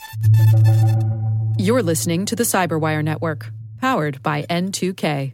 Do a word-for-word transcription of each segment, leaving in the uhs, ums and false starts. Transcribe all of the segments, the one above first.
You're listening to the Cyberwire Network, powered by N two K.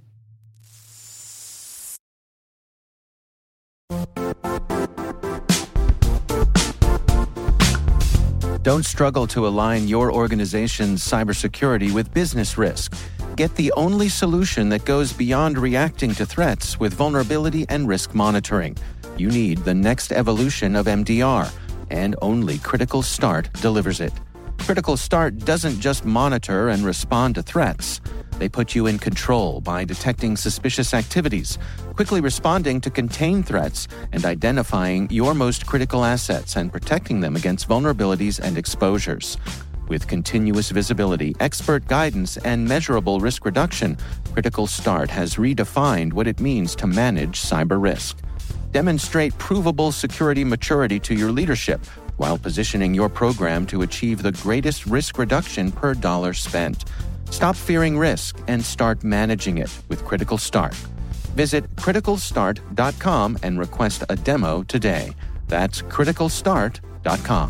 Don't struggle to align your organization's cybersecurity with business risk. Get the only solution that goes beyond reacting to threats with vulnerability and risk monitoring. You need the next evolution of M D R, and only Critical Start delivers it. Critical Start doesn't just monitor and respond to threats. They put you in control by detecting suspicious activities, quickly responding to contain threats, and identifying your most critical assets and protecting them against vulnerabilities and exposures. With continuous visibility, expert guidance, and measurable risk reduction, Critical Start has redefined what it means to manage cyber risk. Demonstrate provable security maturity to your leadership while positioning your program to achieve the greatest risk reduction per dollar spent. Stop fearing risk and start managing it with Critical Start. Visit critical start dot com and request a demo today. That's critical start dot com.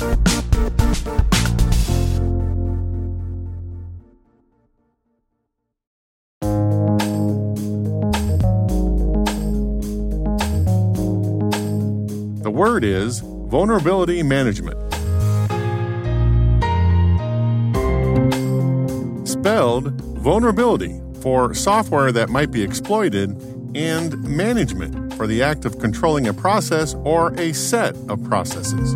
The word is vulnerability management. Spelled vulnerability for software that might be exploited, and management for the act of controlling a process or a set of processes.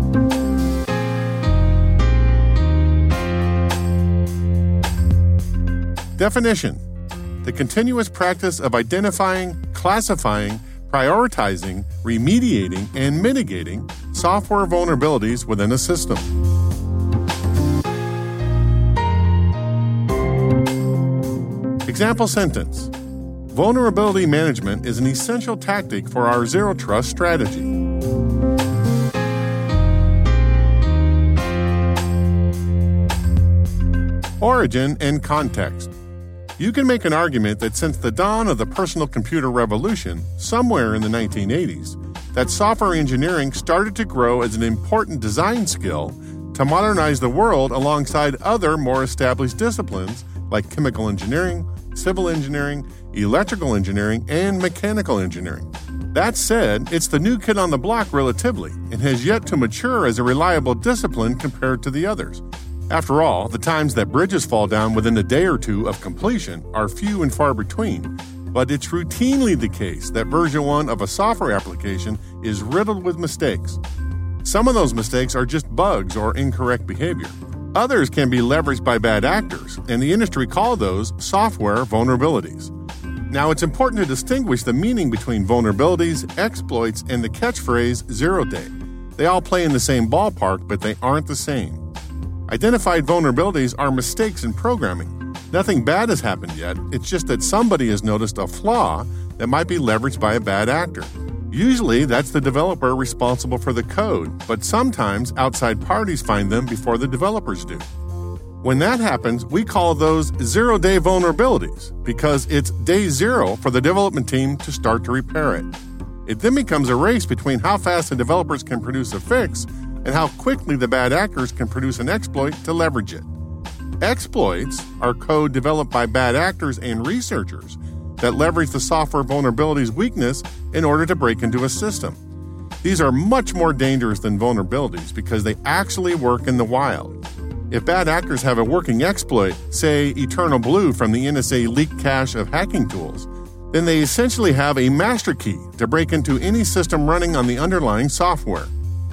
Definition: the continuous practice of identifying, classifying, prioritizing, remediating, and mitigating software vulnerabilities within a system. Example sentence: vulnerability management is an essential tactic for our zero trust strategy. Origin and context. You can make an argument that since the dawn of the personal computer revolution, somewhere in the nineteen eighties, that software engineering started to grow as an important design skill to modernize the world alongside other more established disciplines like chemical engineering, civil engineering, electrical engineering, and mechanical engineering. That said, it's the new kid on the block relatively and has yet to mature as a reliable discipline compared to the others. After all, the times that bridges fall down within a day or two of completion are few and far between, but it's routinely the case that version one of a software application is riddled with mistakes. Some of those mistakes are just bugs or incorrect behavior. Others can be leveraged by bad actors, and the industry call those software vulnerabilities. Now, it's important to distinguish the meaning between vulnerabilities, exploits, and the catchphrase zero day. They all play in the same ballpark, but they aren't the same. Identified vulnerabilities are mistakes in programming. Nothing bad has happened yet, it's just that somebody has noticed a flaw that might be leveraged by a bad actor. Usually, that's the developer responsible for the code, but sometimes outside parties find them before the developers do. When that happens, we call those zero-day vulnerabilities because it's day zero for the development team to start to repair it. It then becomes a race between how fast the developers can produce a fix and how quickly the bad actors can produce an exploit to leverage it. Exploits are code developed by bad actors and researchers that leverage the software vulnerability's weakness in order to break into a system. These are much more dangerous than vulnerabilities because they actually work in the wild. If bad actors have a working exploit, say Eternal Blue from the N S A leak cache of hacking tools, then they essentially have a master key to break into any system running on the underlying software.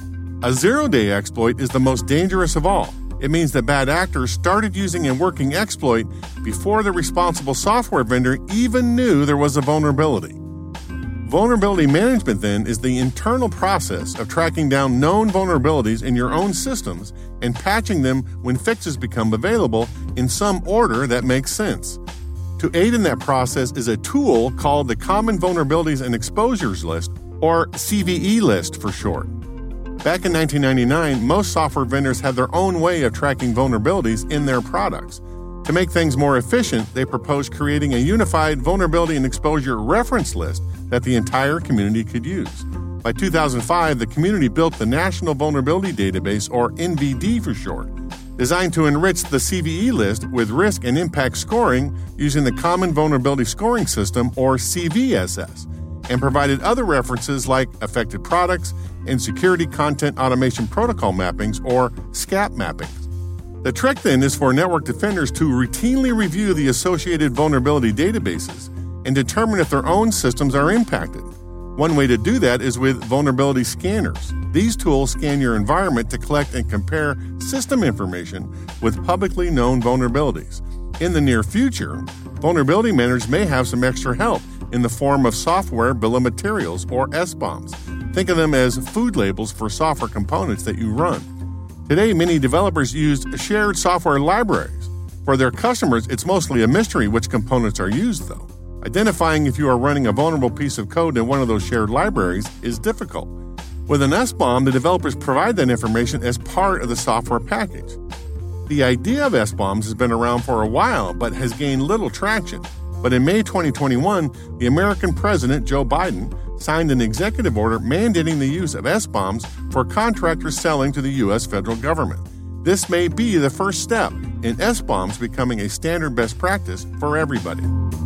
A zero-day exploit is the most dangerous of all. It means that bad actors started using a working exploit before the responsible software vendor even knew there was a vulnerability. Vulnerability management, then, is the internal process of tracking down known vulnerabilities in your own systems and patching them when fixes become available in some order that makes sense. To aid in that process is a tool called the Common Vulnerabilities and Exposures List, or C V E list for short. Back in nineteen ninety-nine, most software vendors had their own way of tracking vulnerabilities in their products. To make things more efficient, they proposed creating a unified vulnerability and exposure reference list that the entire community could use. By two thousand five, the community built the National Vulnerability Database, or N V D for short. designed to enrich the C V E list with risk and impact scoring using the Common Vulnerability Scoring System, or C V S S, and provided other references like affected products and security content automation protocol mappings, or SCAP mappings. The trick then is for network defenders to routinely review the associated vulnerability databases and determine if their own systems are impacted. One way to do that is with vulnerability scanners. These tools scan your environment to collect and compare system information with publicly known vulnerabilities. In the near future, vulnerability managers may have some extra help in the form of software bill of materials, or S B O Ms. Think of them as food labels for software components that you run. Today, many developers use shared software libraries. For their customers, it's mostly a mystery which components are used, though. Identifying if you are running a vulnerable piece of code in one of those shared libraries is difficult. With an S B O M, the developers provide that information as part of the software package. The idea of S B O Ms has been around for a while, but has gained little traction. But in May twenty twenty-one, the American President, Joe Biden, signed an executive order mandating the use of S B O Ms for contractors selling to the U S federal government. This may be the first step in S B O Ms becoming a standard best practice for everybody.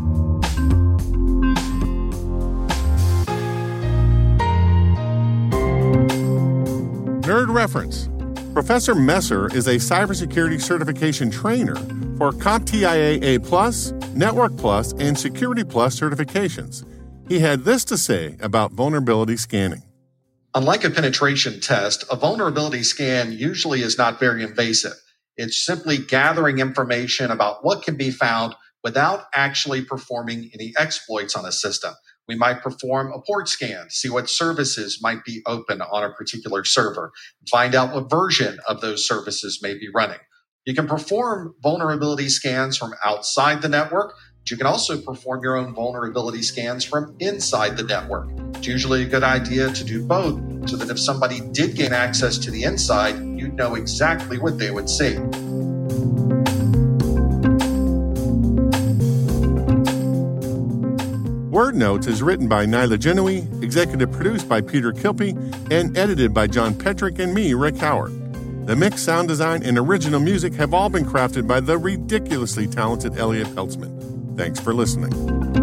Nerd Reference. Professor Messer is a cybersecurity certification trainer for CompTIA A plus, Network Plus, and Security Plus certifications. He had this to say about vulnerability scanning. Unlike a penetration test, a vulnerability scan usually is not very invasive. It's simply gathering information about what can be found without actually performing any exploits on a system. We might perform a port scan, see what services might be open on a particular server, find out what version of those services may be running. You can perform vulnerability scans from outside the network, but you can also perform your own vulnerability scans from inside the network. It's usually a good idea to do both so that if somebody did gain access to the inside, you'd know exactly what they would see. Word Notes is written by Nyla Genoe, executive produced by Peter Kilpie, and edited by John Petrick and me, Rick Howard. The mix, sound design, and original music have all been crafted by the ridiculously talented Elliot Peltzman. Thanks for listening.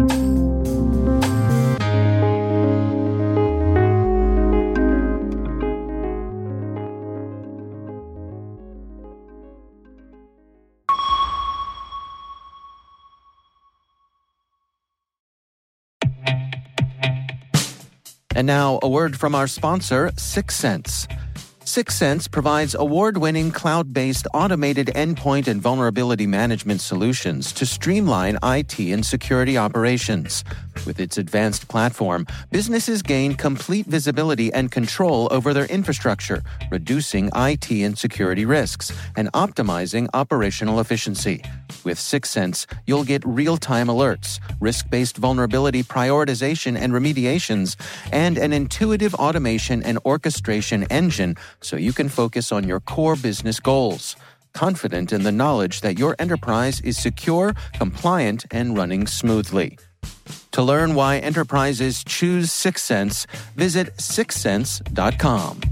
And now, a word from our sponsor, Syxsense. Syxsense provides award-winning cloud-based automated endpoint and vulnerability management solutions to streamline I T and security operations. With its advanced platform, businesses gain complete visibility and control over their infrastructure, reducing I T and security risks and optimizing operational efficiency. With Syxsense, you'll get real-time alerts, risk-based vulnerability prioritization and remediations, and an intuitive automation and orchestration engine so you can focus on your core business goals, confident in the knowledge that your enterprise is secure, compliant, and running smoothly. To learn why enterprises choose Syxsense, visit syxsense dot com.